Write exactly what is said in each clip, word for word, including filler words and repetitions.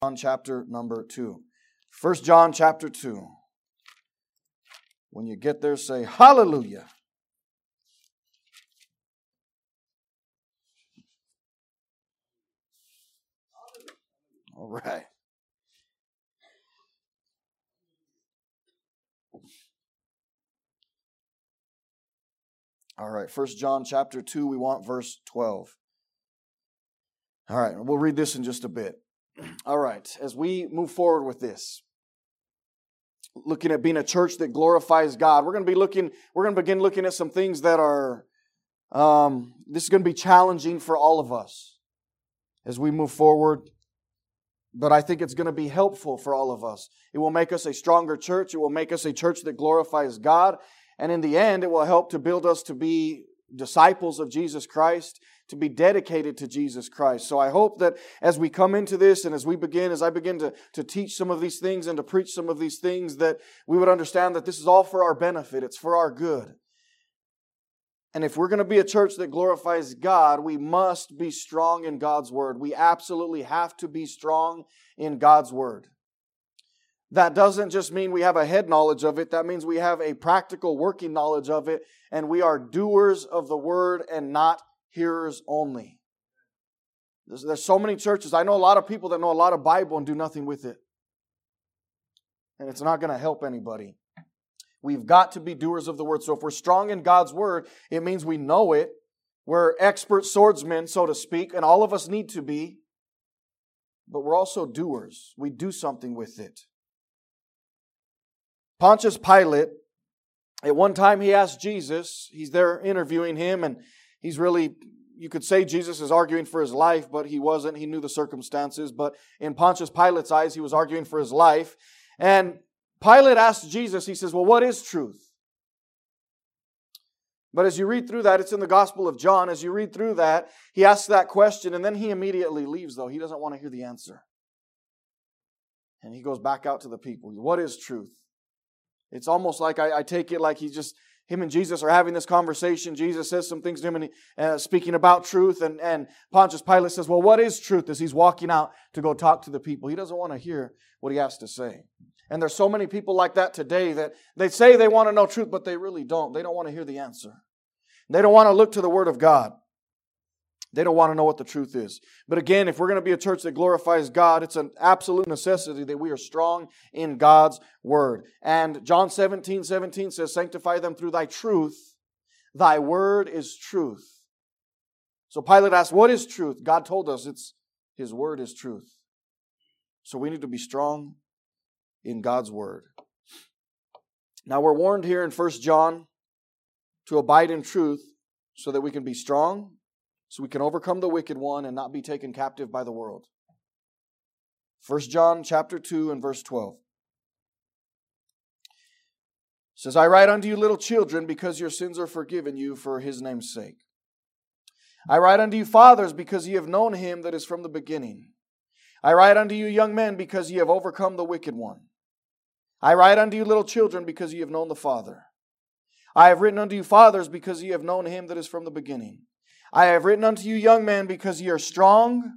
John chapter number two. First John chapter two. When you get there, say hallelujah. All right. All right, First John chapter two, we want verse twelve. All right, we'll read this in just a bit. All right, as we move forward with this, looking at being a church that glorifies God, we're going to be looking, we're going to begin looking at some things that are, um, this is going to be challenging for all of us as we move forward. But I think it's going to be helpful for all of us. It will make us a stronger church. It will make us a church that glorifies God. And in the end, it will help to build us to be disciples of Jesus Christ, to be dedicated to Jesus Christ. So I hope that as we come into this and as we begin, as I begin to, to teach some of these things and to preach some of these things, that we would understand that this is all for our benefit. It's for our good. And if we're going to be a church that glorifies God, we must be strong in God's Word. We absolutely have to be strong in God's Word. That doesn't just mean we have a head knowledge of it. That means we have a practical working knowledge of it. And we are doers of the Word and not hearers only. There's, there's so many churches. I know a lot of people that know a lot of Bible and do nothing with it. And it's not going to help anybody. We've got to be doers of the Word. So if we're strong in God's Word, it means we know it. We're expert swordsmen, so to speak, and all of us need to be. But we're also doers. We do something with it. Pontius Pilate, at one time he asked Jesus, he's there interviewing him, and he's really, you could say Jesus is arguing for his life, but he wasn't. He knew the circumstances. But in Pontius Pilate's eyes, he was arguing for his life. And Pilate asked Jesus, he says, well, what is truth? But as you read through that, it's in the Gospel of John. As you read through that, he asks that question, and then he immediately leaves, though. He doesn't want to hear the answer. And he goes back out to the people. What is truth? It's almost like I, I take it like he just, him and Jesus are having this conversation. Jesus says some things to him and he, uh, speaking about truth. And, and Pontius Pilate says, well, what is truth? As he's walking out to go talk to the people. He doesn't want to hear what he has to say. And there's so many people like that today that they say they want to know truth, but they really don't. They don't want to hear the answer. They don't want to look to the Word of God. They don't want to know what the truth is. But again, if we're going to be a church that glorifies God, it's an absolute necessity that we are strong in God's Word. And John seventeen seventeen says, sanctify them through thy truth. Thy Word is truth. So Pilate asked, what is truth? God told us it's His Word is truth. So we need to be strong in God's Word. Now we're warned here in First John to abide in truth so that we can be strong, so we can overcome the wicked one and not be taken captive by the world. First John chapter two and verse twelve. It says, I write unto you little children because your sins are forgiven you for His name's sake. I write unto you fathers because ye have known Him that is from the beginning. I write unto you young men because ye have overcome the wicked one. I write unto you little children because ye have known the Father. I have written unto you fathers because ye have known Him that is from the beginning. I have written unto you young men because ye are strong.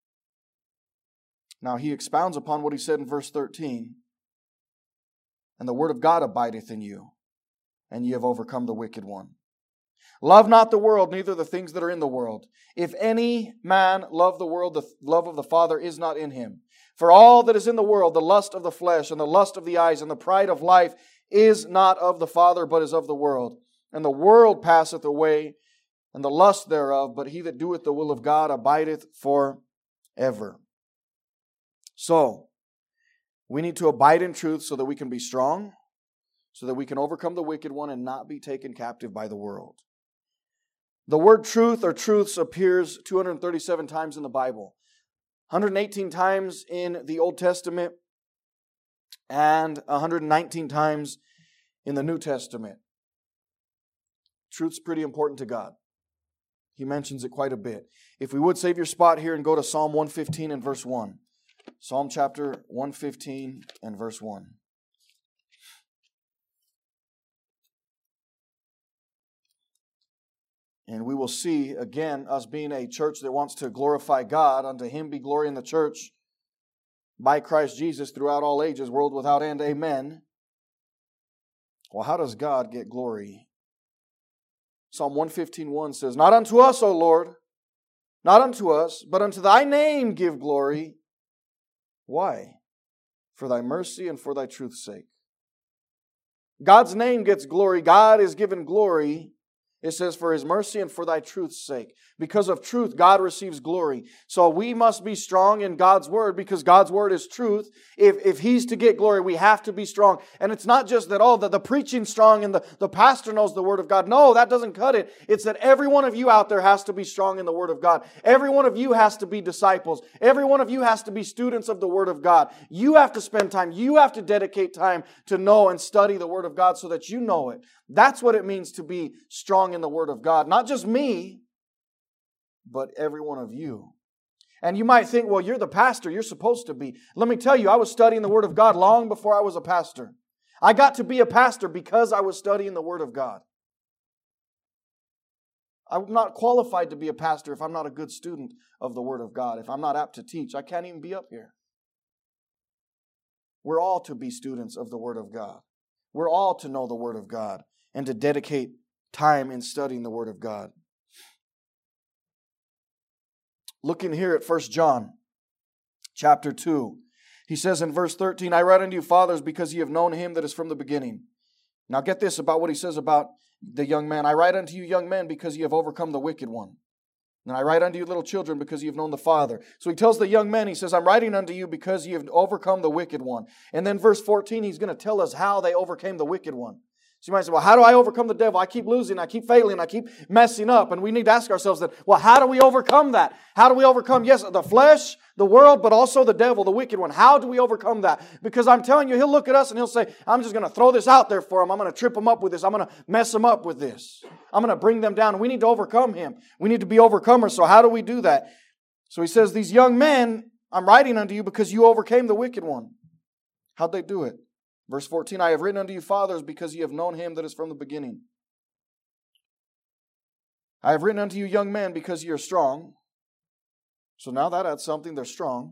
Now he expounds upon what he said in verse thirteen. And the word of God abideth in you, and ye have overcome the wicked one. Love not the world, neither the things that are in the world. If any man love the world, the love of the Father is not in him. For all that is in the world, the lust of the flesh, and the lust of the eyes, and the pride of life, is not of the Father, but is of the world. And the world passeth away, and the lust thereof, but he that doeth the will of God abideth forever. So, we need to abide in truth so that we can be strong, so that we can overcome the wicked one and not be taken captive by the world. The word truth or truths appears two hundred thirty-seven times in the Bible. one hundred eighteen times in the Old Testament and one hundred nineteen times in the New Testament. Truth's pretty important to God. He mentions it quite a bit. If we would save your spot here and go to Psalm one fifteen and verse one. Psalm chapter one fifteen and verse one. And we will see, again, us being a church that wants to glorify God, unto Him be glory in the church, by Christ Jesus throughout all ages, world without end. Amen. Well, how does God get glory? Psalm one fifteen one says, Not unto us, O Lord, not unto us, but unto thy name give glory. Why? For thy mercy and for thy truth's sake. God's name gets glory. God is given glory. It says, for His mercy and for thy truth's sake. Because of truth, God receives glory. So we must be strong in God's Word because God's Word is truth. If, if He's to get glory, we have to be strong. And it's not just that, oh, the, the preaching's strong and the, the pastor knows the Word of God. No, that doesn't cut it. It's that every one of you out there has to be strong in the Word of God. Every one of you has to be disciples. Every one of you has to be students of the Word of God. You have to spend time. You have to dedicate time to know and study the Word of God so that you know it. That's what it means to be strong in the Word of God. Not just me, but every one of you. And you might think, well, you're the pastor. You're supposed to be. Let me tell you, I was studying the Word of God long before I was a pastor. I got to be a pastor because I was studying the Word of God. I'm not qualified to be a pastor if I'm not a good student of the Word of God. If I'm not apt to teach, I can't even be up here. We're all to be students of the Word of God. We're all to know the Word of God and to dedicate time in studying the Word of God. Looking here at First John chapter two, he says in verse thirteen, I write unto you, fathers, because ye have known Him that is from the beginning. Now get this about what he says about the young man. I write unto you, young men, because ye have overcome the wicked one. And I write unto you, little children, because ye have known the Father. So he tells the young men, he says, I'm writing unto you because ye have overcome the wicked one. And then verse fourteen, he's going to tell us how they overcame the wicked one. So you might say, well, how do I overcome the devil? I keep losing, I keep failing, I keep messing up. And we need to ask ourselves that, well, how do we overcome that? How do we overcome, yes, the flesh, the world, but also the devil, the wicked one? How do we overcome that? Because I'm telling you, he'll look at us and he'll say, I'm just going to throw this out there for him. I'm going to trip him up with this. I'm going to mess him up with this. I'm going to bring them down. We need to overcome him. We need to be overcomers. So how do we do that? So he says, these young men, I'm writing unto you because you overcame the wicked one. How'd they do it? Verse fourteen, I have written unto you, fathers, because ye have known Him that is from the beginning. I have written unto you, young men, because ye are strong. So now that adds something. They're strong.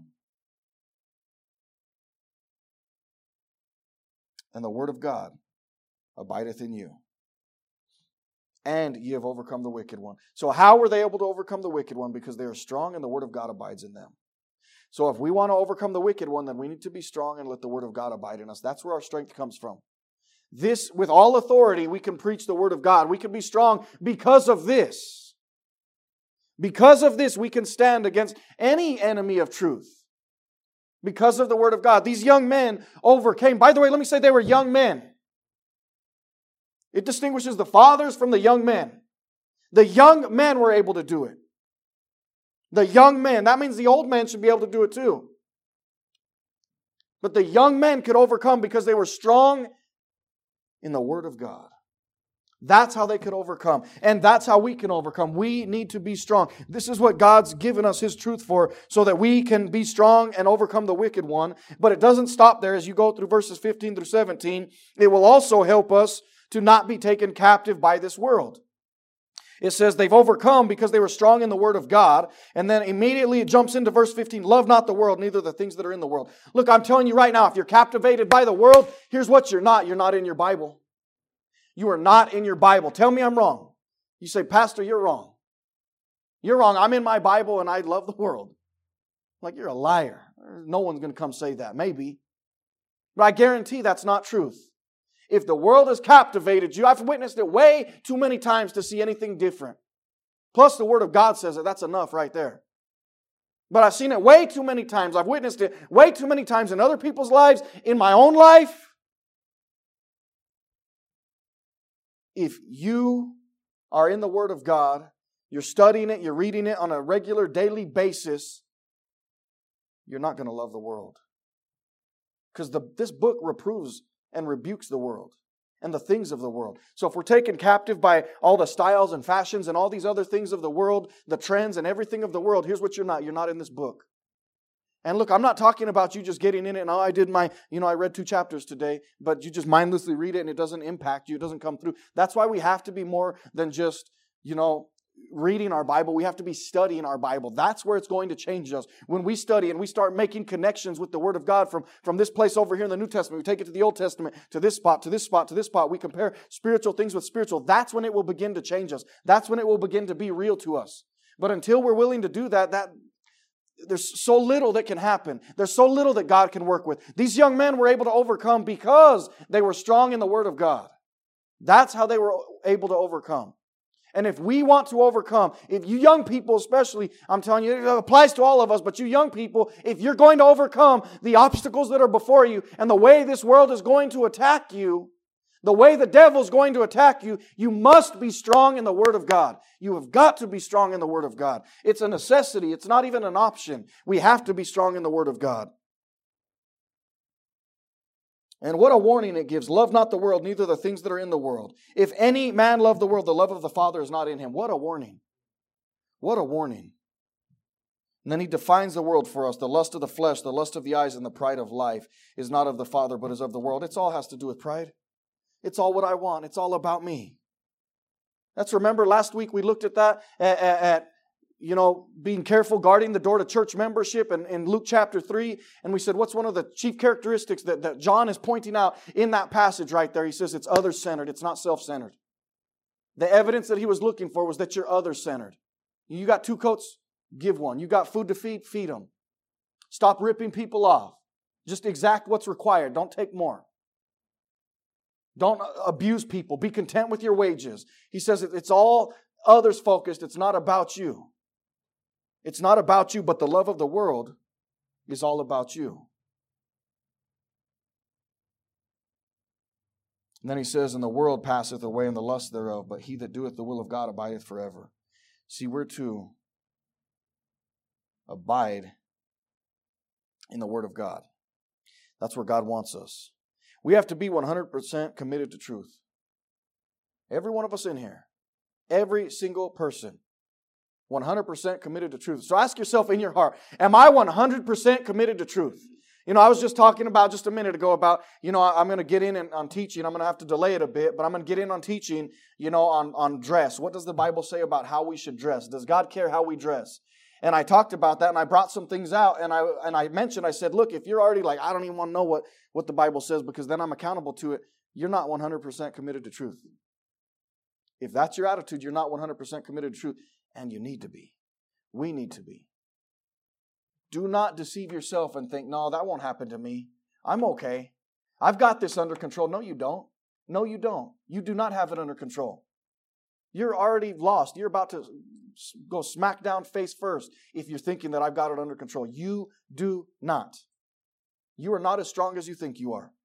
And the word of God abideth in you. And ye have overcome the wicked one. So how were they able to overcome the wicked one? Because they are strong and the word of God abides in them. So if we want to overcome the wicked one, then we need to be strong and let the word of God abide in us. That's where our strength comes from. This, with all authority, we can preach the word of God. We can be strong because of this. Because of this, we can stand against any enemy of truth. Because of the word of God. These young men overcame. By the way, let me say they were young men. It distinguishes the fathers from the young men. The young men were able to do it. The young men, that means the old men should be able to do it too. But the young men could overcome because they were strong in the Word of God. That's how they could overcome. And that's how we can overcome. We need to be strong. This is what God's given us His truth for, so that we can be strong and overcome the wicked one. But it doesn't stop there. As you go through verses fifteen through seventeen, it will also help us to not be taken captive by this world. It says they've overcome because they were strong in the Word of God. And then immediately it jumps into verse fifteen. Love not the world, neither the things that are in the world. Look, I'm telling you right now, if you're captivated by the world, here's what you're not. You're not in your Bible. You are not in your Bible. Tell me I'm wrong. You say, Pastor, you're wrong. You're wrong. I'm in my Bible and I love the world. Like, you're a liar. No one's going to come say that. Maybe. But I guarantee that's not truth. If the world has captivated you, I've witnessed it way too many times to see anything different. Plus the Word of God says it. That's enough right there. But I've seen it way too many times. I've witnessed it way too many times in other people's lives, in my own life. If you are in the Word of God, you're studying it, you're reading it on a regular daily basis, you're not going to love the world. Because this book reproves and rebukes the world and the things of the world. So if we're taken captive by all the styles and fashions and all these other things of the world, the trends and everything of the world, here's what you're not. You're not in this book. And look, I'm not talking about you just getting in it and, oh, I did my, you know, I read two chapters today, but you just mindlessly read it and it doesn't impact you. It doesn't come through. That's why we have to be more than just, you know, reading our Bible. We have to be studying our Bible. That's where it's going to change us. When we study and we start making connections with the Word of God from, from this place over here in the New Testament, we take it to the Old Testament, to this spot, to this spot, to this spot. We compare spiritual things with spiritual. That's when it will begin to change us. That's when it will begin to be real to us. But until we're willing to do that, that there's so little that can happen. There's so little that God can work with. These young men were able to overcome because they were strong in the Word of God. That's how they were able to overcome. And if we want to overcome, if you young people especially, I'm telling you, it applies to all of us, but you young people, if you're going to overcome the obstacles that are before you and the way this world is going to attack you, the way the devil's going to attack you, you must be strong in the Word of God. You have got to be strong in the Word of God. It's a necessity. It's not even an option. We have to be strong in the Word of God. And what a warning it gives. Love not the world, neither the things that are in the world. If any man love the world, the love of the Father is not in him. What a warning. What a warning. And then he defines the world for us. The lust of the flesh, the lust of the eyes, and the pride of life is not of the Father, but is of the world. It all has to do with pride. It's all what I want. It's all about me. That's, remember, last week we looked at that, at, at, at you know, being careful, guarding the door to church membership in, in Luke chapter three. And we said, what's one of the chief characteristics that, that John is pointing out in that passage right there? He says it's other-centered. It's not self-centered. The evidence that he was looking for was that you're other-centered. You got two coats? Give one. You got food to feed? Feed them. Stop ripping people off. Just exact what's required. Don't take more. Don't abuse people. Be content with your wages. He says it's all others focused. It's not about you. It's not about you, but the love of the world is all about you. And then he says, and the world passeth away and the lust thereof, but he that doeth the will of God abideth forever. See, we're to abide in the Word of God. That's where God wants us. We have to be one hundred percent committed to truth. Every one of us in here. Every single person. one hundred percent committed to truth. So ask yourself in your heart, am I one hundred percent committed to truth? You know, I was just talking about just a minute ago about, you know, I'm going to get in on teaching. I'm going to have to delay it a bit, but I'm going to get in on teaching, you know, on, on dress. What does the Bible say about how we should dress? Does God care how we dress? And I talked about that, and I brought some things out, and I and I mentioned, I said, look, if you're already like, I don't even want to know what, what the Bible says because then I'm accountable to it, you're not one hundred percent committed to truth. If that's your attitude, you're not one hundred percent committed to truth, and you need to be. We need to be. Do not deceive yourself and think, no, that won't happen to me. I'm okay. I've got this under control. No, you don't. No, you don't. You do not have it under control. You're already lost. You're about to go smack down face first if you're thinking that I've got it under control. You do not. You are not as strong as you think you are.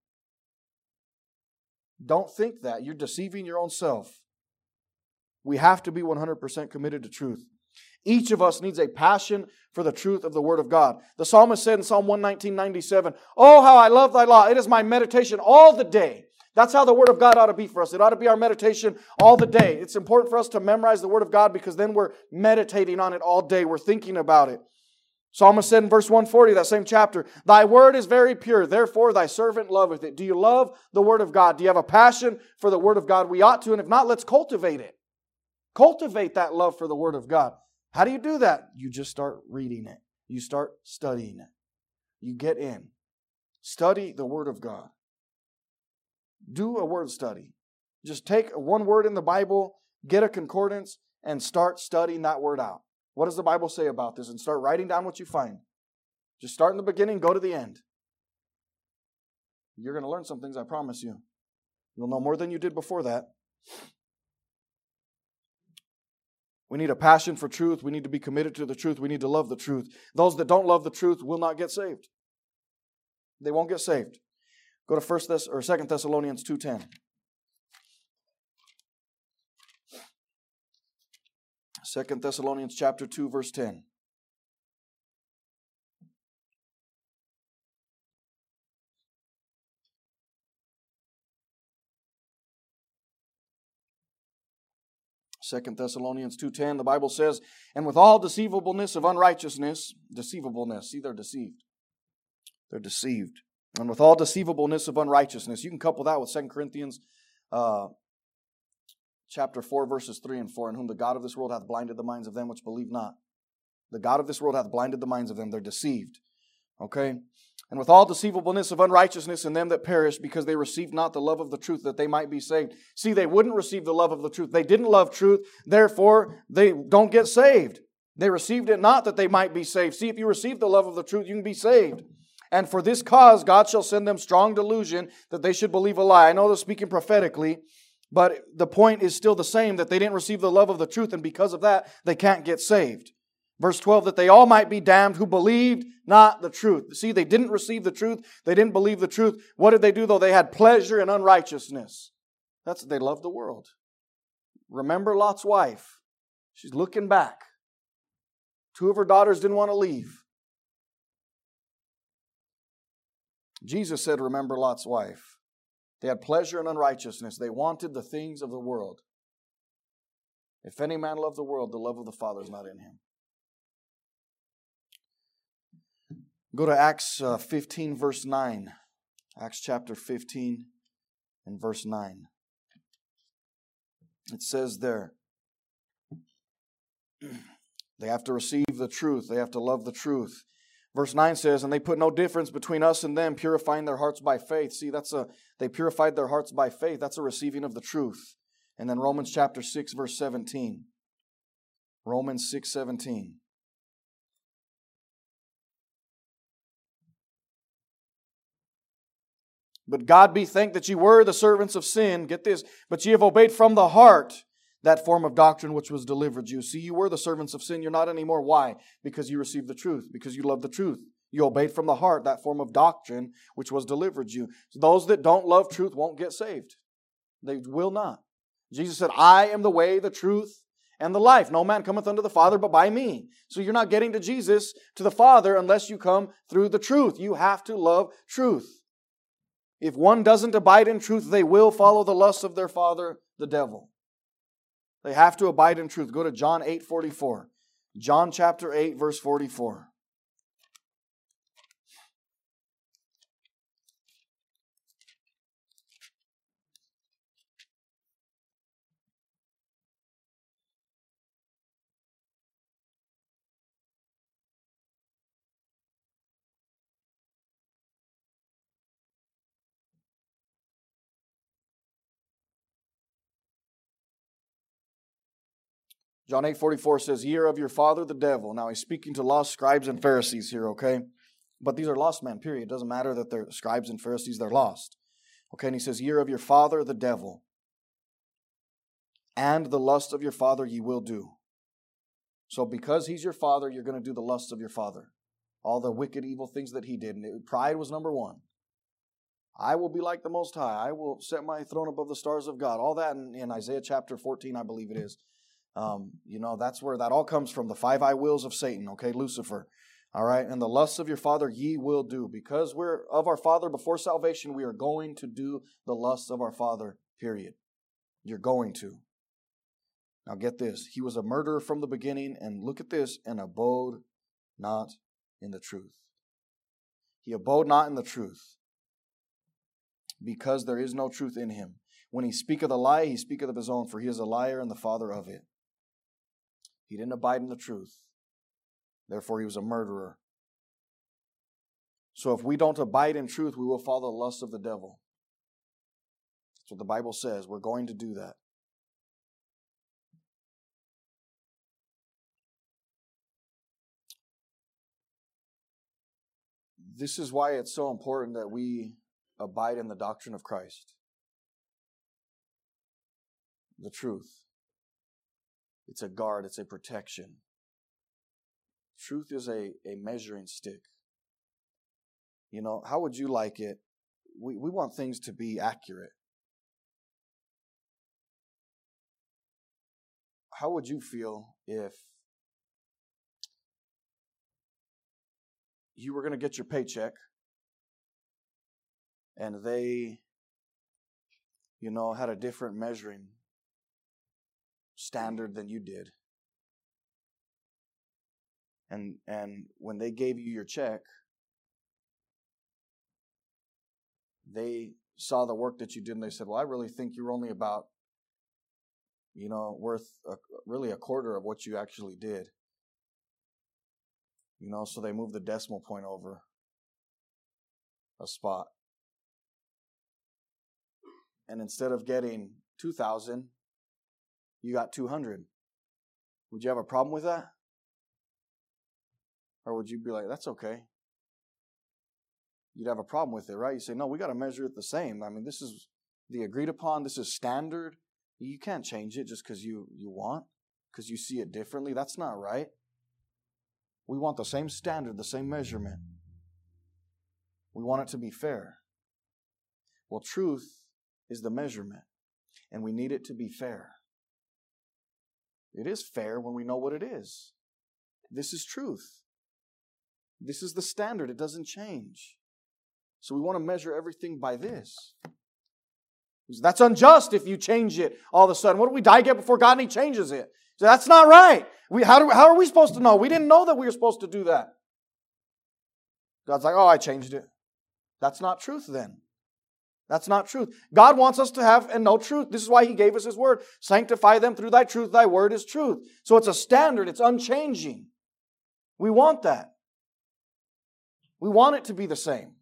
Don't think that. You're deceiving your own self. We have to be one hundred percent committed to truth. Each of us needs a passion for the truth of the Word of God. The psalmist said in Psalm one nineteen, ninety-seven, oh, how I love thy law. It is my meditation all the day. That's how the Word of God ought to be for us. It ought to be our meditation all the day. It's important for us to memorize the Word of God because then we're meditating on it all day. We're thinking about it. Psalmist said in verse one forty, that same chapter, thy word is very pure, therefore thy servant loveth it. Do you love the Word of God? Do you have a passion for the Word of God? We ought to, and if not, let's cultivate it. Cultivate that love for the Word of God. How do you do that? You just start reading it. You start studying it. You get in. Study the Word of God. Do a word study. Just take one word in the Bible, get a concordance, and start studying that word out. What does the Bible say about this? And start writing down what you find. Just start in the beginning, go to the end. You're going to learn some things, I promise you. You'll know more than you did before that. We need a passion for truth. We need to be committed to the truth. We need to love the truth. Those that don't love the truth will not get saved. They won't get saved. Go to First Thess or Second Thessalonians two ten. Second Thessalonians chapter two, verse ten. Second Thessalonians two ten, the Bible says, and with all deceivableness of unrighteousness, deceivableness, see, they're deceived. They're deceived. And with all deceivableness of unrighteousness, you can couple that with Second Corinthians uh, chapter four, verses three and four, in whom the God of this world hath blinded the minds of them which believe not. The God of this world hath blinded the minds of them. They're deceived. Okay? And with all deceivableness of unrighteousness in them that perish, because they received not the love of the truth, that they might be saved. See, they wouldn't receive the love of the truth. They didn't love truth, therefore they don't get saved. They received it not that they might be saved. See, if you receive the love of the truth, you can be saved. And for this cause God shall send them strong delusion, that they should believe a lie. I know they're speaking prophetically, but the point is still the same, that they didn't receive the love of the truth, and because of that, they can't get saved. Verse twelve, that they all might be damned who believed not the truth. See, they didn't receive the truth. They didn't believe the truth. What did they do though? They had pleasure in unrighteousness. That's, they loved the world. Remember Lot's wife. She's looking back. Two of her daughters didn't want to leave. Jesus said, remember Lot's wife. They had pleasure in unrighteousness. They wanted the things of the world. If any man love the world, the love of the Father is not in him. Go to Acts uh, fifteen, verse nine. Acts chapter fifteen and verse nine. It says there, they have to receive the truth. They have to love the truth. Verse nine says, and they put no difference between us and them, purifying their hearts by faith. See, that's a, they purified their hearts by faith. That's a receiving of the truth. And then Romans chapter six, verse seventeen. Romans six, seventeen. But God be thanked that ye were the servants of sin. Get this. But ye have obeyed from the heart that form of doctrine which was delivered you. See, you were the servants of sin. You're not anymore. Why? Because you received the truth. Because you love the truth. You obeyed from the heart that form of doctrine which was delivered you. So those that don't love truth won't get saved. They will not. Jesus said, I am the way, the truth, and the life. No man cometh unto the Father but by me. So you're not getting to Jesus, to the Father, unless you come through the truth. You have to love truth. If one doesn't abide in truth, they will follow the lusts of their father, the devil. They have to abide in truth. Go to John eight forty-four. John chapter eight, verse forty-four. John eight forty-four says, ye are of your father the devil. Now he's speaking to lost scribes and Pharisees here, okay? But these are lost men, period. It doesn't matter that they're scribes and Pharisees, they're lost. Okay, and he says, ye are of your father the devil, and the lust of your father ye will do. So because he's your father, you're going to do the lusts of your father. All the wicked, evil things that he did. And it, pride was number one. I will be like the Most High. I will set my throne above the stars of God. All that in, in Isaiah chapter fourteen, I believe it is. Um, you know, that's where that all comes from, the five I wills of Satan, okay, Lucifer. All right, and the lusts of your father ye will do. Because we're of our father before salvation, we are going to do the lusts of our father, period. You're going to. Now get this. He was a murderer from the beginning, and look at this, and abode not in the truth. He abode not in the truth, because there is no truth in him. When he speaketh a lie, he speaketh of his own, for he is a liar and the father of it. He didn't abide in the truth. Therefore, he was a murderer. So if we don't abide in truth, we will follow the lust of the devil. That's what the Bible says. We're going to do that. This is why it's so important that we abide in the doctrine of Christ. The truth. It's a guard. It's a protection. Truth is a, a measuring stick. You know, how would you like it? We, we want things to be accurate. How would you feel if you were going to get your paycheck and they, you know, had a different measuring standard than you did? And and when they gave you your check, they saw the work that you did and they said, well, I really think you're only about you know, worth a, really a quarter of what you actually did. You know, so they moved the decimal point over a spot. And instead of getting two thousand, you got two hundred. Would you have a problem with that? Or would you be like, that's okay? You'd have a problem with it, right? You say, no, we got to measure it the same. I mean, this is the agreed upon. This is standard. You can't change it just because you, you want, because you see it differently. That's not right. We want the same standard, the same measurement. We want it to be fair. Well, truth is the measurement, and we need it to be fair. It is fair when we know what it is. This is truth. This is the standard. It doesn't change. So we want to measure everything by this. That's unjust if you change it all of a sudden. What do we die get before God and He changes it? So that's not right. We, how, do, how are we supposed to know? We didn't know that we were supposed to do that. God's like, oh, I changed it. That's not truth then. That's not truth. God wants us to have and know truth. This is why He gave us His Word. Sanctify them through Thy truth. Thy Word is truth. So it's a standard. It's unchanging. We want that. We want it to be the same.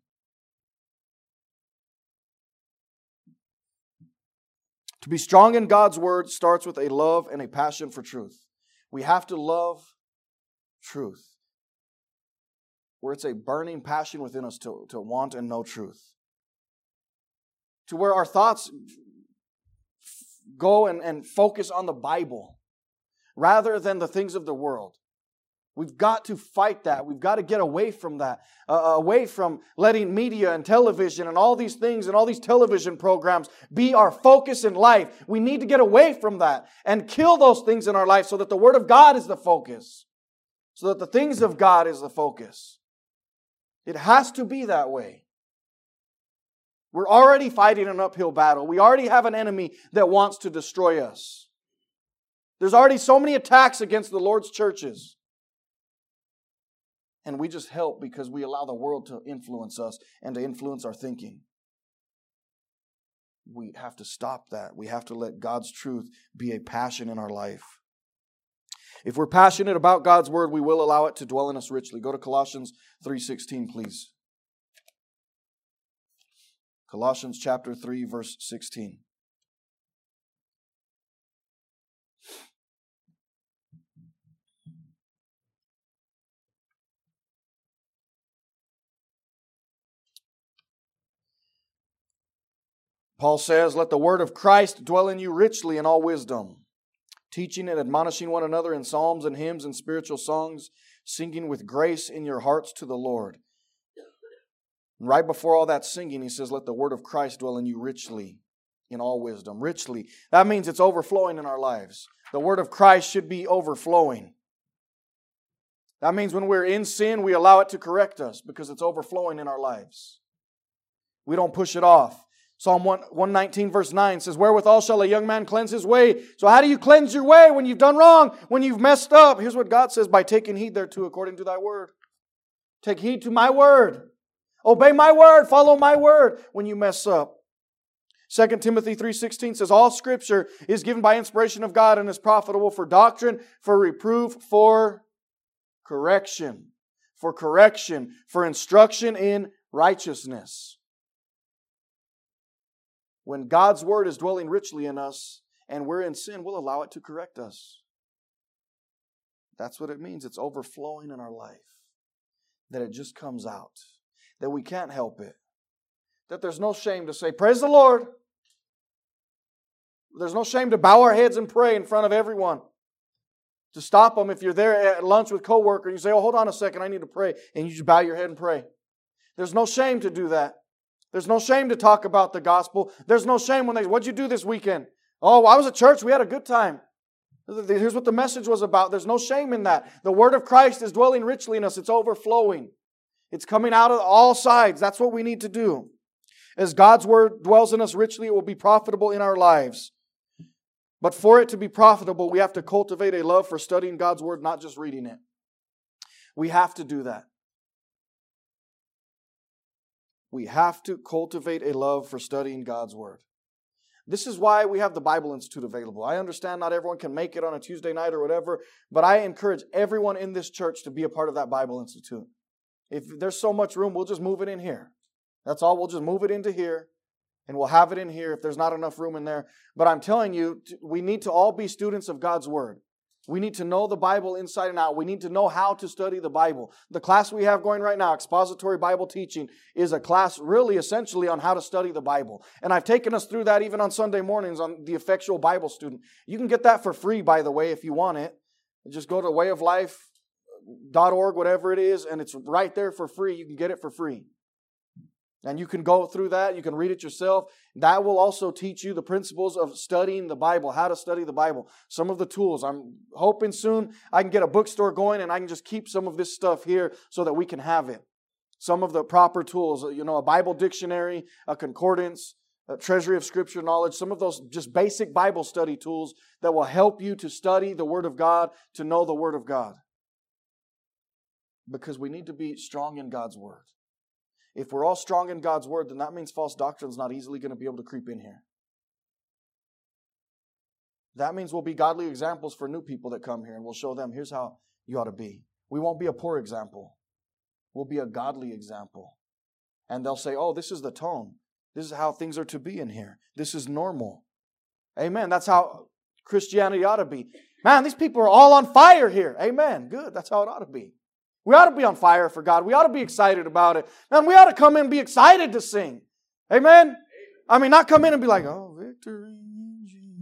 To be strong in God's Word starts with a love and a passion for truth. We have to love truth. Where it's a burning passion within us to, to want and know truth. To where our thoughts go and, and focus on the Bible rather than the things of the world. We've got to fight that. We've got to get away from that. Uh, away from letting media and television and all these things and all these television programs be our focus in life. We need to get away from that and kill those things in our life so that the Word of God is the focus. So that the things of God is the focus. It has to be that way. We're already fighting an uphill battle. We already have an enemy that wants to destroy us. There's already so many attacks against the Lord's churches. And we just help because we allow the world to influence us and to influence our thinking. We have to stop that. We have to let God's truth be a passion in our life. If we're passionate about God's Word, we will allow it to dwell in us richly. Go to Colossians three sixteen, please. Colossians chapter three, verse sixteen. Paul says, let the word of Christ dwell in you richly in all wisdom, teaching and admonishing one another in psalms and hymns and spiritual songs, singing with grace in your hearts to the Lord. And right before all that singing, he says, let the word of Christ dwell in you richly in all wisdom. Richly. That means it's overflowing in our lives. The word of Christ should be overflowing. That means when we're in sin, we allow it to correct us because it's overflowing in our lives. We don't push it off. Psalm one nineteen verse nine says, wherewithal shall a young man cleanse his way? So how do you cleanse your way when you've done wrong, when you've messed up? Here's what God says, by taking heed thereto according to thy word. Take heed to my word. Obey my word. Follow my word when you mess up. Second Timothy three sixteen says, all Scripture is given by inspiration of God and is profitable for doctrine, for reproof, for correction. For correction, for instruction in righteousness. When God's Word is dwelling richly in us and we're in sin, we'll allow it to correct us. That's what it means. It's overflowing in our life. That it just comes out. That we can't help it. That there's no shame to say, praise the Lord. There's no shame to bow our heads and pray in front of everyone. To stop them if you're there at lunch with coworker and you say, oh, hold on a second, I need to pray. And you just bow your head and pray. There's no shame to do that. There's no shame to talk about the gospel. There's no shame when they, what'd you do this weekend? Oh, I was at church. We had a good time. Here's what the message was about. There's no shame in that. The word of Christ is dwelling richly in us. It's overflowing. It's coming out of all sides. That's what we need to do. As God's word dwells in us richly, it will be profitable in our lives. But for it to be profitable, we have to cultivate a love for studying God's word, not just reading it. We have to do that. We have to cultivate a love for studying God's word. This is why we have the Bible Institute available. I understand not everyone can make it on a Tuesday night or whatever, but I encourage everyone in this church to be a part of that Bible Institute. If there's so much room, we'll just move it in here. That's all. We'll just move it into here, and we'll have it in here if there's not enough room in there. But I'm telling you, we need to all be students of God's Word. We need to know the Bible inside and out. We need to know how to study the Bible. The class we have going right now, Expository Bible Teaching, is a class really essentially on how to study the Bible. And I've taken us through that even on Sunday mornings on the Effectual Bible Student. You can get that for free, by the way, if you want it. Just go to way of life dot org, whatever it is, and it's right there for free. You can get it for free. And you can go through that. You can read it yourself. That will also teach you the principles of studying the Bible, how to study the Bible. Some of the tools. I'm hoping soon I can get a bookstore going and I can just keep some of this stuff here so that we can have it. Some of the proper tools, you know, a Bible dictionary, a concordance, a treasury of Scripture knowledge, some of those just basic Bible study tools that will help you to study the Word of God, to know the Word of God. Because we need to be strong in God's Word. If we're all strong in God's Word, then that means false doctrine is not easily going to be able to creep in here. That means we'll be godly examples for new people that come here, and we'll show them, here's how you ought to be. We won't be a poor example. We'll be a godly example. And they'll say, oh, this is the tone. This is how things are to be in here. This is normal. Amen. That's how Christianity ought to be. Man, these people are all on fire here. Amen. Good. That's how it ought to be. We ought to be on fire for God. We ought to be excited about it. Man, we ought to come in and be excited to sing. Amen? I mean, not come in and be like, oh, victory in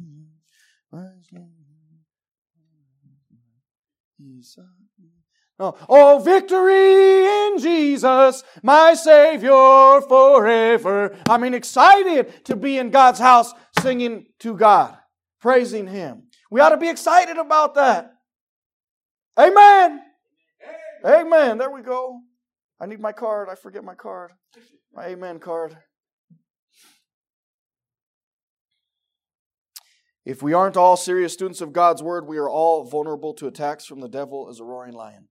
Jesus. No. Oh, victory in Jesus, my Savior forever. I mean, excited to be in God's house singing to God, praising Him. We ought to be excited about that. Amen. Amen. There we go. I need my card. I forget my card. My amen card. If we aren't all serious students of God's Word, we are all vulnerable to attacks from the devil as a roaring lion.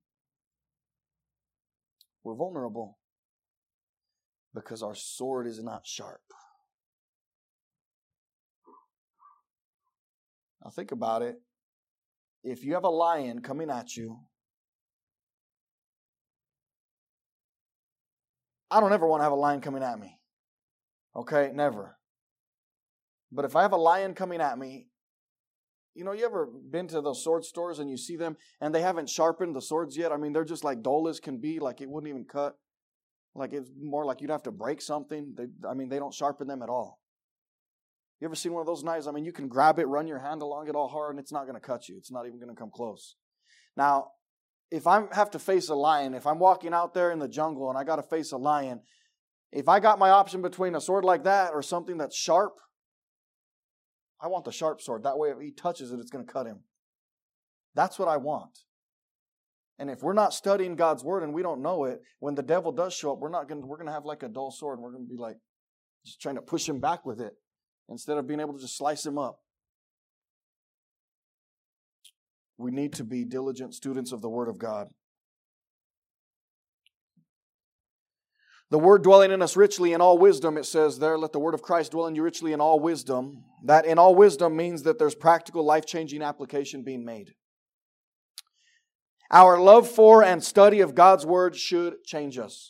We're vulnerable because our sword is not sharp. Now think about it. If you have a lion coming at you, I don't ever want to have a lion coming at me. Okay? Never. But if I have a lion coming at me, you know, you ever been to those sword stores and you see them and they haven't sharpened the swords yet? I mean, they're just like dull as can be, like it wouldn't even cut. Like it's more like you'd have to break something. They, I mean, they don't sharpen them at all. You ever seen one of those knives? I mean, you can grab it, run your hand along it all hard, and it's not going to cut you. It's not even going to come close. Now, if I have to face a lion, if I'm walking out there in the jungle and I got to face a lion, if I got my option between a sword like that or something that's sharp, I want the sharp sword. That way if he touches it, it's going to cut him. That's what I want. And if we're not studying God's Word and we don't know it, when the devil does show up, we're not going to, we're going to have like a dull sword and we're going to be like just trying to push him back with it instead of being able to just slice him up. We need to be diligent students of the Word of God. The Word dwelling in us richly in all wisdom, it says there, let the Word of Christ dwell in you richly in all wisdom. That in all wisdom means that there's practical, life-changing application being made. Our love for and study of God's Word should change us.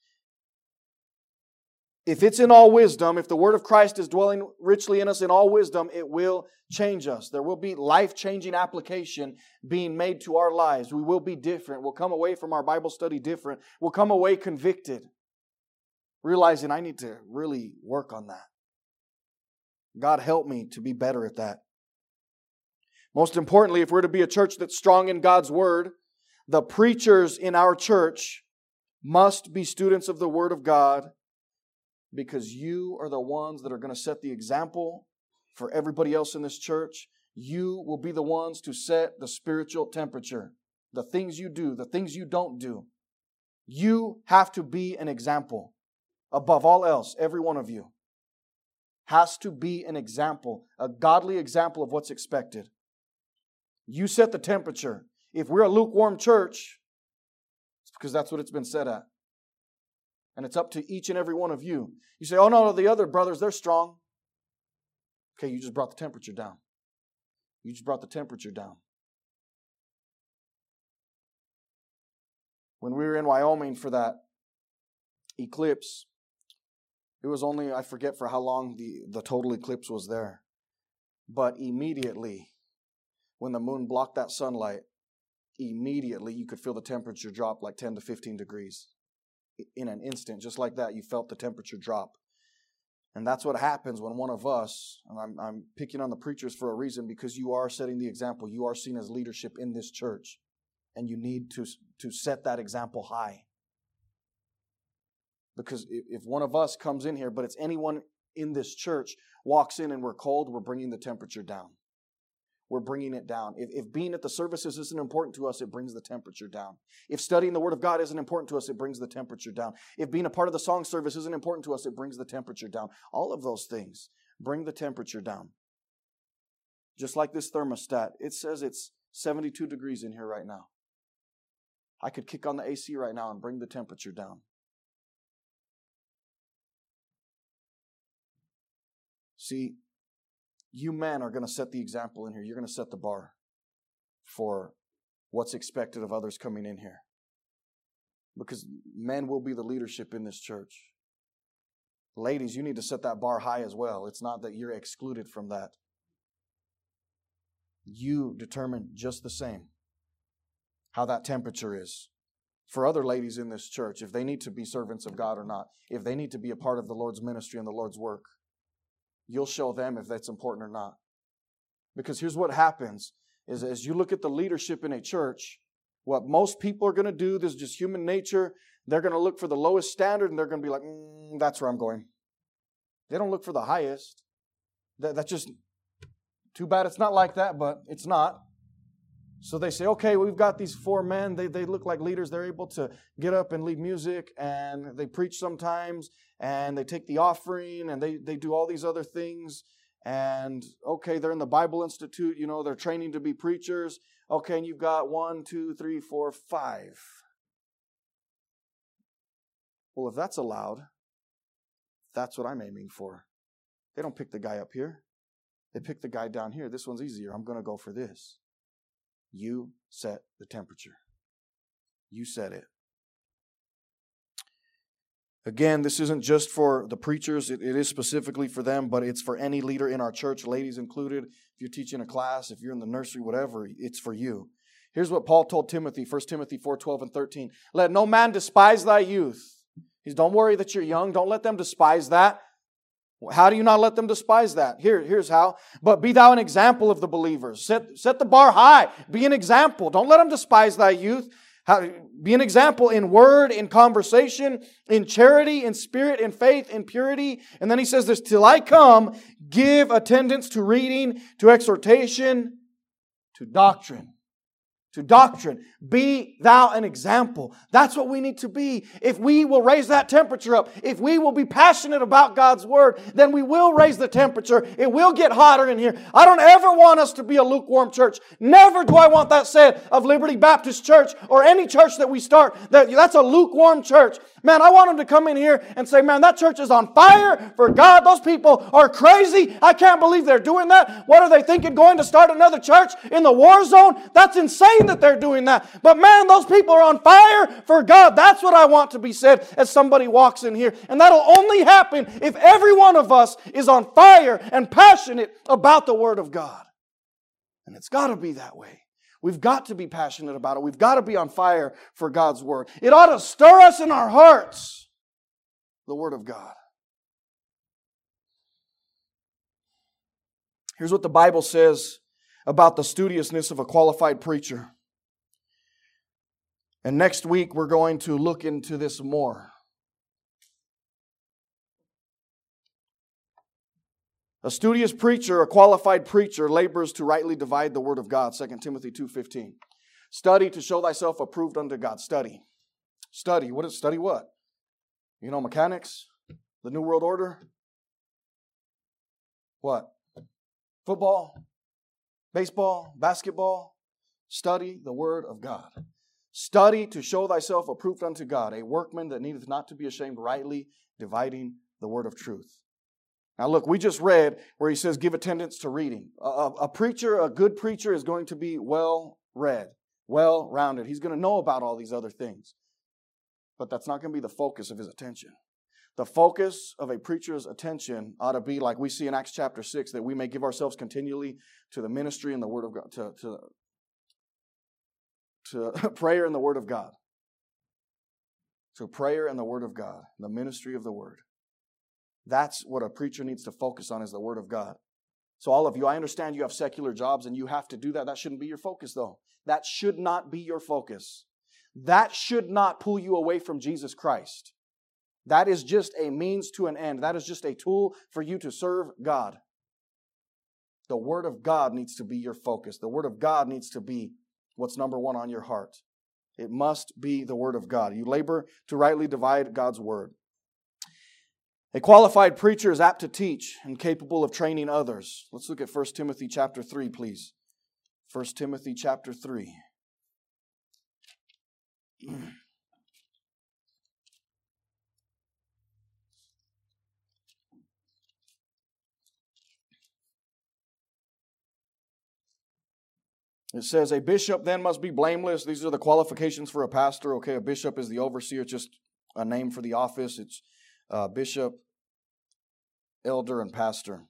If it's in all wisdom, if the Word of Christ is dwelling richly in us in all wisdom, it will change us. There will be life-changing application being made to our lives. We will be different. We'll come away from our Bible study different. We'll come away convicted, realizing I need to really work on that. God help me to be better at that. Most importantly, if we're to be a church that's strong in God's Word, the preachers in our church must be students of the Word of God, because you are the ones that are going to set the example for everybody else in this church. You will be the ones to set the spiritual temperature. The things you do, the things you don't do. You have to be an example. Above all else, every one of you has to be an example, a godly example of what's expected. You set the temperature. If we're a lukewarm church, it's because that's what it's been set at. And it's up to each and every one of you. You say, oh no, the other brothers, they're strong. Okay, you just brought the temperature down. You just brought the temperature down. When we were in Wyoming for that eclipse, it was only, I forget for how long the, the total eclipse was there. But immediately, when the moon blocked that sunlight, immediately you could feel the temperature drop like ten to fifteen degrees. In an instant, just like that, you felt the temperature drop. And that's what happens when one of us, and I'm, I'm picking on the preachers for a reason, because you are setting the example. You are seen as leadership in this church. And you need to, to set that example high. Because if one of us comes in here, but it's anyone in this church, walks in and we're cold, we're bringing the temperature down. We're bringing it down. If, if being at the services isn't important to us, it brings the temperature down. If studying the Word of God isn't important to us, it brings the temperature down. If being a part of the song service isn't important to us, it brings the temperature down. All of those things bring the temperature down. Just like this thermostat, it says it's seventy-two degrees in here right now. I could kick on the A C right now and bring the temperature down. See, you men are going to set the example in here. You're going to set the bar for what's expected of others coming in here. Because men will be the leadership in this church. Ladies, you need to set that bar high as well. It's not that you're excluded from that. You determine just the same how that temperature is. For other ladies in this church, if they need to be servants of God or not, if they need to be a part of the Lord's ministry and the Lord's work, you'll show them if that's important or not. Because here's what happens, is as you look at the leadership in a church, what most people are going to do, this is just human nature, they're going to look for the lowest standard and they're going to be like, mm, that's where I'm going. They don't look for the highest. That, that's just, too bad it's not like that, but it's not. So they say, okay, we've got these four men. They, they look like leaders. They're able to get up and lead music, and they preach sometimes, and they take the offering, and they, they do all these other things. And, okay, they're in the Bible Institute. You know, they're training to be preachers. Okay, and you've got one, two, three, four, five. Well, if that's allowed, that's what I'm aiming for. They don't pick the guy up here. They pick the guy down here. This one's easier. I'm going to go for this. You set the temperature. You set it. Again, this isn't just for the preachers. It, it is specifically for them, but it's for any leader in our church, ladies included. If you're teaching a class, if you're in the nursery, whatever, it's for you. Here's what Paul told Timothy, First Timothy four, twelve and thirteen. Let no man despise thy youth. He's, don't worry that you're young. Don't let them despise that. How do you not let them despise that? Here, here's how. But be thou an example of the believers. Set, set the bar high. Be an example. Don't let them despise thy youth. How, be an example in word, in conversation, in charity, in spirit, in faith, in purity. And then he says this, till I come, give attendance to reading, to exhortation, to doctrine. To doctrine. Be thou an example. That's what we need to be. If we will raise that temperature up, if we will be passionate about God's Word, then we will raise the temperature. It will get hotter in here. I don't ever want us to be a lukewarm church. Never do I want that said of Liberty Baptist Church or any church that we start. That, that's a lukewarm church. Man, I want them to come in here and say, man, that church is on fire for God. Those people are crazy. I can't believe they're doing that. What are they thinking, going to start another church in the war zone? That's insane that they're doing that. But man, those people are on fire for God. That's what I want to be said as somebody walks in here. And that'll only happen if every one of us is on fire and passionate about the Word of God. And it's got to be that way. We've got to be passionate about it. We've got to be on fire for God's Word. It ought to stir us in our hearts, the Word of God. Here's what the Bible says about the studiousness of a qualified preacher. And next week we're going to look into this more. A studious preacher, a qualified preacher, labors to rightly divide the Word of God, Second Timothy two fifteen. Study to show thyself approved unto God. Study. Study. What is study what? You know, mechanics? The New World Order? What? Football? Baseball? Basketball? Study the Word of God. Study to show thyself approved unto God, a workman that needeth not to be ashamed, rightly dividing the word of truth. Now look, we just read where he says give attendance to reading. A, a, a preacher, a good preacher is going to be well read, well rounded. He's going to know about all these other things. But that's not going to be the focus of his attention. The focus of a preacher's attention ought to be, like we see in Acts chapter six, that we may give ourselves continually to the ministry and the Word of God, to, to, to prayer and the Word of God. To prayer and the Word of God, the ministry of the Word. That's what a preacher needs to focus on, is the Word of God. So all of you, I understand you have secular jobs and you have to do that. That shouldn't be your focus, though. That should not be your focus. That should not pull you away from Jesus Christ. That is just a means to an end. That is just a tool for you to serve God. The Word of God needs to be your focus. The Word of God needs to be what's number one on your heart. It must be the Word of God. You labor to rightly divide God's Word. A qualified preacher is apt to teach and capable of training others. Let's look at First Timothy chapter three, please. First Timothy chapter three. It says, a bishop then must be blameless. These are the qualifications for a pastor. Okay, a bishop is the overseer, just a name for the office. It's uh, bishop, elder, and pastor.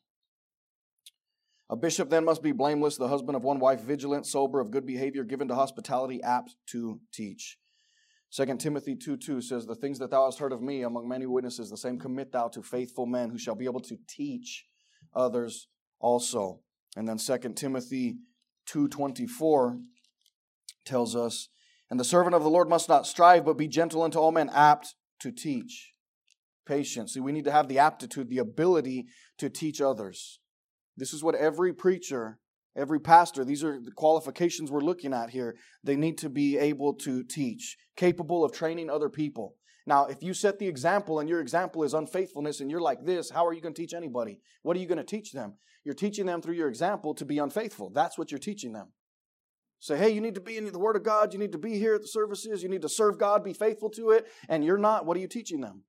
A bishop then must be blameless, the husband of one wife, vigilant, sober, of good behavior, given to hospitality, apt to teach. Second Timothy two two says, the things that thou hast heard of me among many witnesses, the same commit thou to faithful men who shall be able to teach others also. And then Second Timothy two twenty-four tells us, and the servant of the Lord must not strive, but be gentle unto all men, apt to teach. Patience. See, we need to have the aptitude, the ability to teach others. This is what every preacher, every pastor, these are the qualifications we're looking at here. They need to be able to teach, capable of training other people. Now, if you set the example and your example is unfaithfulness and you're like this, how are you going to teach anybody? What are you going to teach them? You're teaching them through your example to be unfaithful. That's what you're teaching them. Say, hey, you need to be in the Word of God. You need to be here at the services. You need to serve God, be faithful to it. And you're not. What are you teaching them?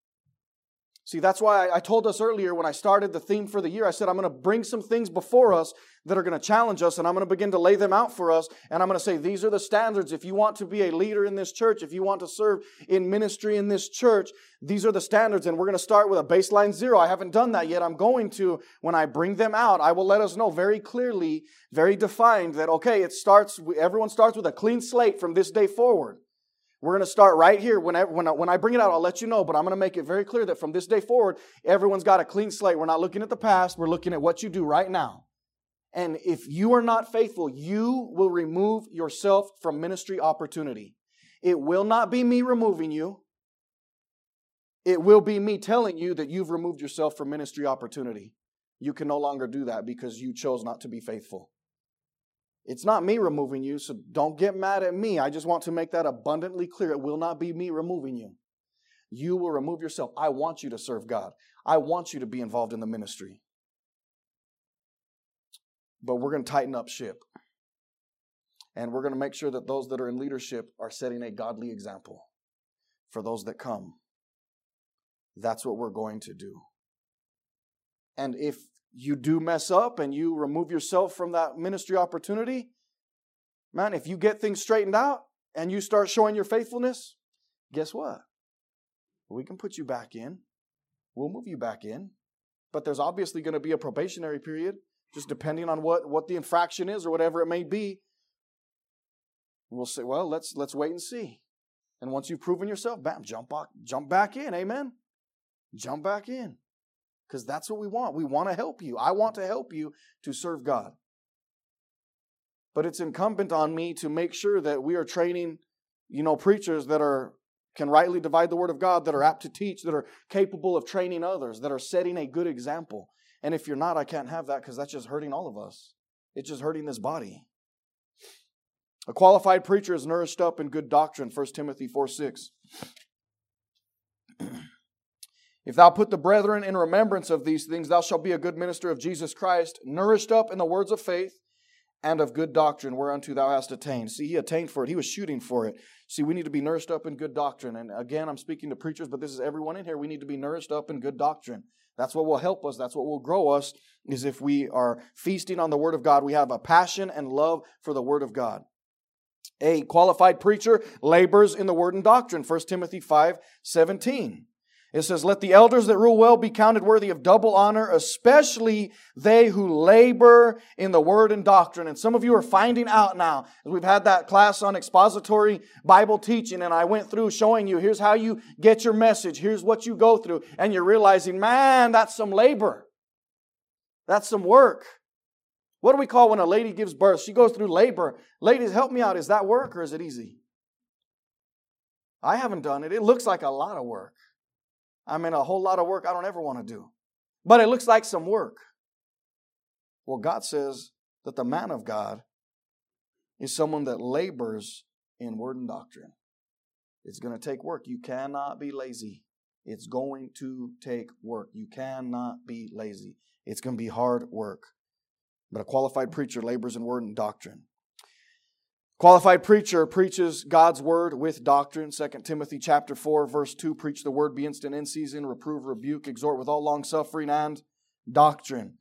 See, that's why I told us earlier when I started the theme for the year, I said I'm going to bring some things before us that are going to challenge us, and I'm going to begin to lay them out for us, and I'm going to say these are the standards. If you want to be a leader in this church, if you want to serve in ministry in this church, these are the standards, and we're going to start with a baseline zero. I haven't done that yet. I'm going to. When I bring them out, I will let us know very clearly, very defined that, okay, it starts. Everyone starts with a clean slate from this day forward. We're going to start right here. When I, when, I, when I bring it out, I'll let you know, but I'm going to make it very clear that from this day forward, everyone's got a clean slate. We're not looking at the past. We're looking at what you do right now. And if you are not faithful, you will remove yourself from ministry opportunity. It will not be me removing you. It will be me telling you that you've removed yourself from ministry opportunity. You can no longer do that because you chose not to be faithful. It's not me removing you, so don't get mad at me. I just want to make that abundantly clear. It will not be me removing you. You will remove yourself. I want you to serve God. I want you to be involved in the ministry. But we're going to tighten up ship. And we're going to make sure that those that are in leadership are setting a godly example for those that come. That's what we're going to do. And if you do mess up and you remove yourself from that ministry opportunity, man, if you get things straightened out and you start showing your faithfulness, guess what? We can put you back in. We'll move you back in. But there's obviously going to be a probationary period, just depending on what, what the infraction is or whatever it may be. We'll say, well, let's let's wait and see. And once you've proven yourself, bam, jump back, jump back in. Amen? Jump back in. Because that's what we want. We want to help you. I want to help you to serve God. But it's incumbent on me to make sure that we are training, you know, preachers that are can rightly divide the Word of God, that are apt to teach, that are capable of training others, that are setting a good example. And if you're not, I can't have that because that's just hurting all of us. It's just hurting this body. A qualified preacher is nourished up in good doctrine, First Timothy four six. If thou put the brethren in remembrance of these things, thou shalt be a good minister of Jesus Christ, nourished up in the words of faith and of good doctrine whereunto thou hast attained. See, he attained for it. He was shooting for it. See, we need to be nourished up in good doctrine. And again, I'm speaking to preachers, but this is everyone in here. We need to be nourished up in good doctrine. That's what will help us. That's what will grow us, is if we are feasting on the Word of God. We have a passion and love for the Word of God. A qualified preacher labors in the Word and doctrine. First Timothy five seventeen. It says, let the elders that rule well be counted worthy of double honor, especially they who labor in the Word and doctrine. And some of you are finding out now, as we've had that class on expository Bible teaching, and I went through showing you, here's how you get your message, here's what you go through, and you're realizing, man, that's some labor. That's some work. What do we call when a lady gives birth? She goes through labor. Ladies, help me out. Is that work or is it easy? I haven't done it. It looks like a lot of work. I mean, a whole lot of work I don't ever want to do. But it looks like some work. Well, God says that the man of God is someone that labors in word and doctrine. It's going to take work. You cannot be lazy. It's going to take work. You cannot be lazy. It's going to be hard work. But a qualified preacher labors in word and doctrine. Qualified preacher preaches God's word with doctrine. Second Timothy chapter four, verse two, preach the word, be instant in season, reprove, rebuke, exhort with all long suffering and doctrine.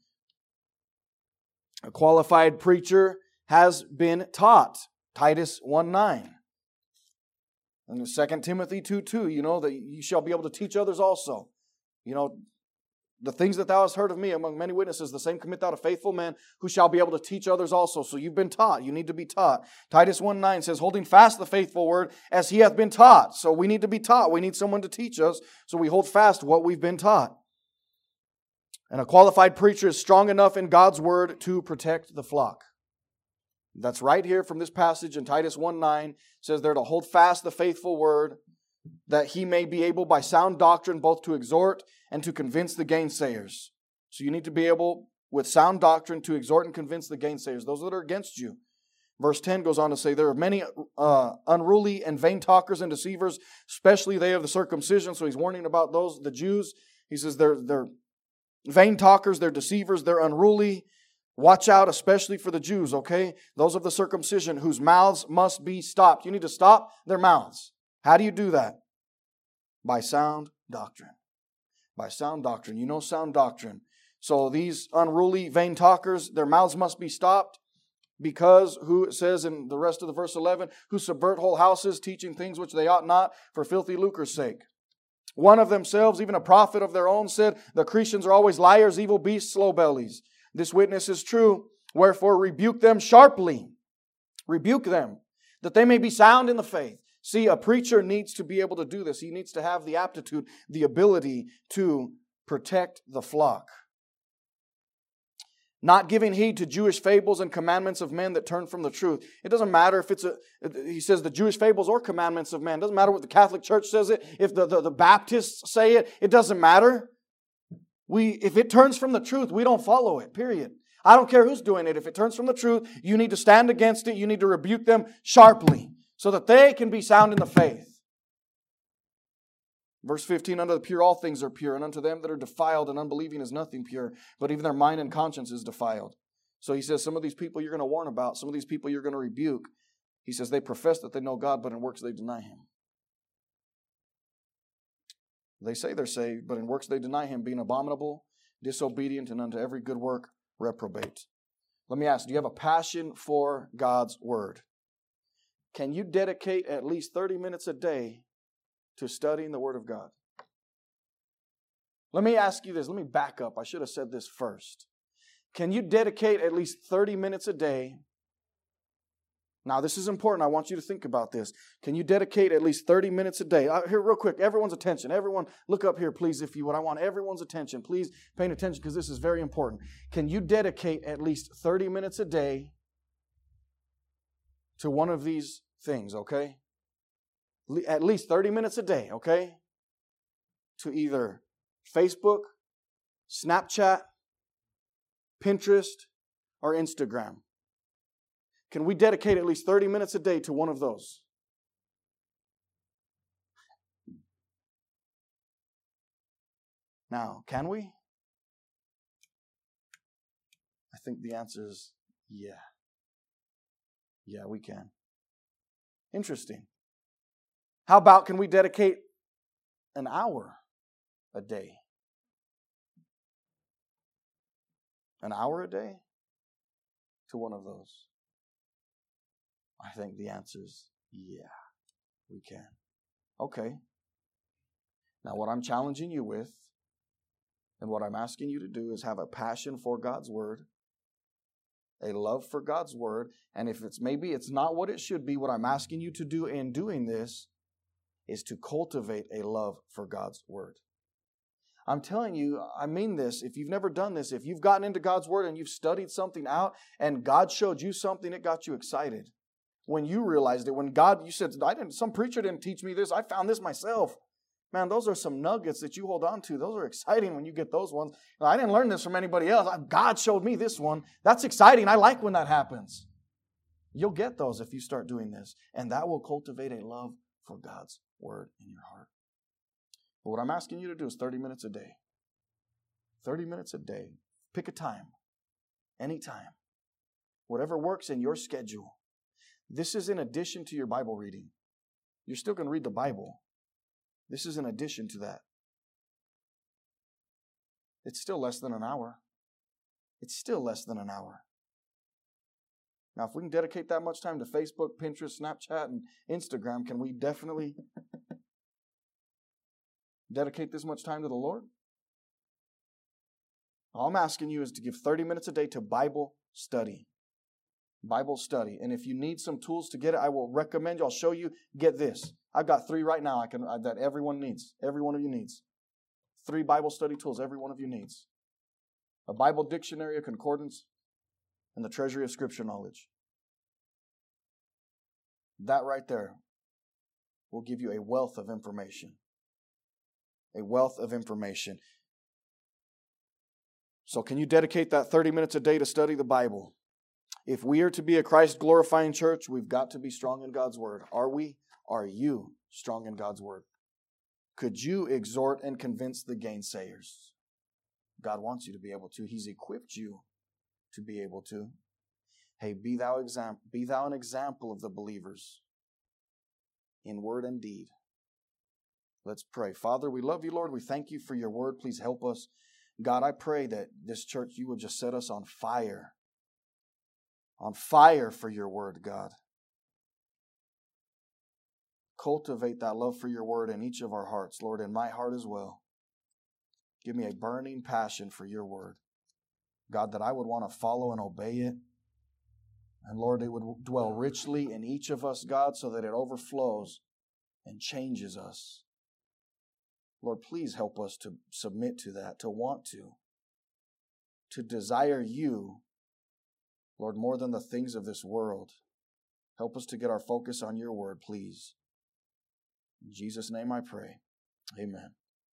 A qualified preacher has been taught. Titus one nine. And Second Timothy two two, you know, that you shall be able to teach others also. You know, the things that thou hast heard of me among many witnesses, the same commit thou to faithful men who shall be able to teach others also. So you've been taught. You need to be taught. Titus one nine says, holding fast the faithful word as he hath been taught. So we need to be taught. We need someone to teach us. So we hold fast what we've been taught. And a qualified preacher is strong enough in God's word to protect the flock. That's right here from this passage in Titus one nine. It says there to hold fast the faithful word, that he may be able by sound doctrine both to exhort and to convince the gainsayers. So you need to be able with sound doctrine to exhort and convince the gainsayers, those that are against you. Verse ten goes on to say, there are many uh, unruly and vain talkers and deceivers, especially they of the circumcision. So he's warning about those, the Jews. He says they're, they're vain talkers, they're deceivers, they're unruly. Watch out, especially for the Jews, okay? Those of the circumcision whose mouths must be stopped. You need to stop their mouths. How do you do that? By sound doctrine. By sound doctrine. You know sound doctrine. So these unruly, vain talkers, their mouths must be stopped because, who it says in the rest of the verse eleven, who subvert whole houses, teaching things which they ought not for filthy lucre's sake. One of themselves, even a prophet of their own, said, the Christians are always liars, evil beasts, slow bellies. This witness is true. Wherefore rebuke them sharply. Rebuke them, that they may be sound in the faith. See, a preacher needs to be able to do this. He needs to have the aptitude, the ability to protect the flock. Not giving heed to Jewish fables and commandments of men that turn from the truth. It doesn't matter if it's a, he says the Jewish fables or commandments of men. It doesn't matter what the Catholic Church says it. If the, the, the Baptists say it, it doesn't matter. We, if it turns from the truth, we don't follow it, period. I don't care who's doing it. If it turns from the truth, you need to stand against it. You need to rebuke them sharply, so that they can be sound in the faith. Verse fifteen, unto the pure all things are pure, and unto them that are defiled and unbelieving is nothing pure, but even their mind and conscience is defiled. So he says some of these people you're going to warn about, some of these people you're going to rebuke. He says they profess that they know God, but in works they deny Him. They say they're saved, but in works they deny Him, being abominable, disobedient, and unto every good work reprobate. Let me ask, do you have a passion for God's Word? Can you dedicate at least thirty minutes a day to studying the Word of God? Let me ask you this. Let me back up. I should have said this first. Can you dedicate at least thirty minutes a day? Now, this is important. I want you to think about this. Can you dedicate at least thirty minutes a day? Uh, here, real quick, everyone's attention. Everyone, look up here, please, if you would. I want everyone's attention. Please pay attention because this is very important. Can you dedicate at least thirty minutes a day to one of these things, okay? At least thirty minutes a day, okay? To either Facebook, Snapchat, Pinterest, or Instagram. Can we dedicate at least thirty minutes a day to one of those? Now, can we? I think the answer is yeah. Yeah, we can. Interesting. How about can we dedicate an hour a day? An hour a day to one of those? I think the answer is yeah, we can. Okay. Now what I'm challenging you with and what I'm asking you to do is have a passion for God's Word, a love for God's Word, and if it's maybe it's not what it should be, what I'm asking you to do in doing this is to cultivate a love for God's Word. I'm telling you, I mean this, if you've never done this, if you've gotten into God's Word and you've studied something out and God showed you something, it got you excited. When you realized it, when God, you said, I didn't, some preacher didn't teach me this, I found this myself. Man, those are some nuggets that you hold on to. Those are exciting when you get those ones. Now, I didn't learn this from anybody else. God showed me this one. That's exciting. I like when that happens. You'll get those if you start doing this. And that will cultivate a love for God's Word in your heart. But what I'm asking you to do is thirty minutes a day. thirty minutes a day. Pick a time. Anytime. Whatever works in your schedule. This is in addition to your Bible reading. You're still going to read the Bible. This is in addition to that. It's still less than an hour. It's still less than an hour. Now, if we can dedicate that much time to Facebook, Pinterest, Snapchat, and Instagram, can we definitely dedicate this much time to the Lord? All I'm asking you is to give thirty minutes a day to Bible study. Bible study. And if you need some tools to get it, I will recommend you. I'll show you. Get this. I've got three right now I can that everyone needs. Every one of you needs. Three Bible study tools every one of you needs. A Bible dictionary, a concordance, and the treasury of Scripture knowledge. That right there will give you a wealth of information. A wealth of information. So can you dedicate that thirty minutes a day to study the Bible? If we are to be a Christ-glorifying church, we've got to be strong in God's Word. Are we? Are you strong in God's Word? Could you exhort and convince the gainsayers? God wants you to be able to. He's equipped you to be able to. Hey, be thou, exam- be thou an example of the believers in word and deed. Let's pray. Father, we love you, Lord. We thank you for your word. Please help us. God, I pray that this church, you will just set us on fire. On fire for your word, God. Cultivate that love for your word in each of our hearts, Lord, in my heart as well. Give me a burning passion for your word. God, that I would want to follow and obey it. And Lord, it would dwell richly in each of us, God, so that it overflows and changes us. Lord, please help us to submit to that, to want to, to desire you, Lord, more than the things of this world. Help us to get our focus on your word, please. In Jesus' name I pray. Amen.